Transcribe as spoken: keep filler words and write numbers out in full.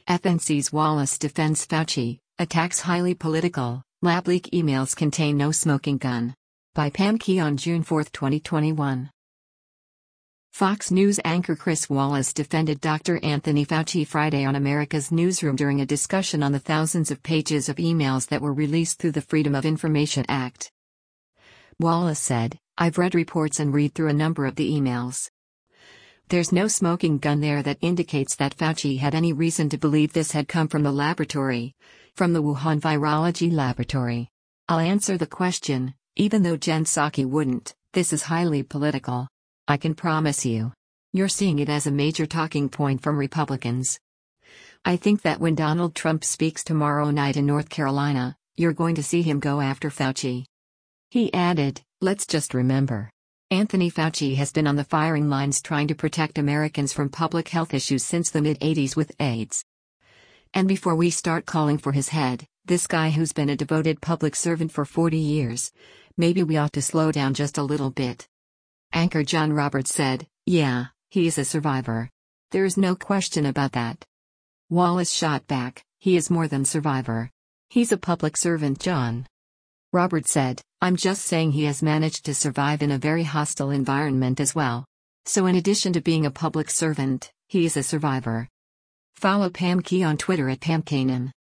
F N C's Wallace defends Fauci, attacks highly political, lab leak emails contain no smoking gun. By Pam Key on June fourth, twenty twenty-one. Fox News anchor Chris Wallace defended Doctor Anthony Fauci Friday on America's Newsroom during a discussion on the thousands of pages of emails that were released through the Freedom of Information Act. Wallace said, "I've read reports and read through a number of the emails. There's no smoking gun there that indicates that Fauci had any reason to believe this had come from the laboratory, from the Wuhan Virology Laboratory. I'll answer the question, even though Jen Psaki wouldn't, this is highly political. I can promise you. You're seeing it as a major talking point from Republicans. I think that when Donald Trump speaks tomorrow night in North Carolina, you're going to see him go after Fauci." He added, "Let's just remember. Anthony Fauci has been on the firing lines trying to protect Americans from public health issues since the mid-eighties with AIDS. And before we start calling for his head, this guy who's been a devoted public servant for forty years, maybe we ought to slow down just a little bit." Anchor John Roberts said, "Yeah, he is a survivor. There is no question about that." Wallace shot back, "He is more than survivor. He's a public servant, John." Roberts said, "I'm just saying he has managed to survive in a very hostile environment as well. So in addition to being a public servant, he is a survivor." Follow Pam Key on Twitter at Pam Kanan.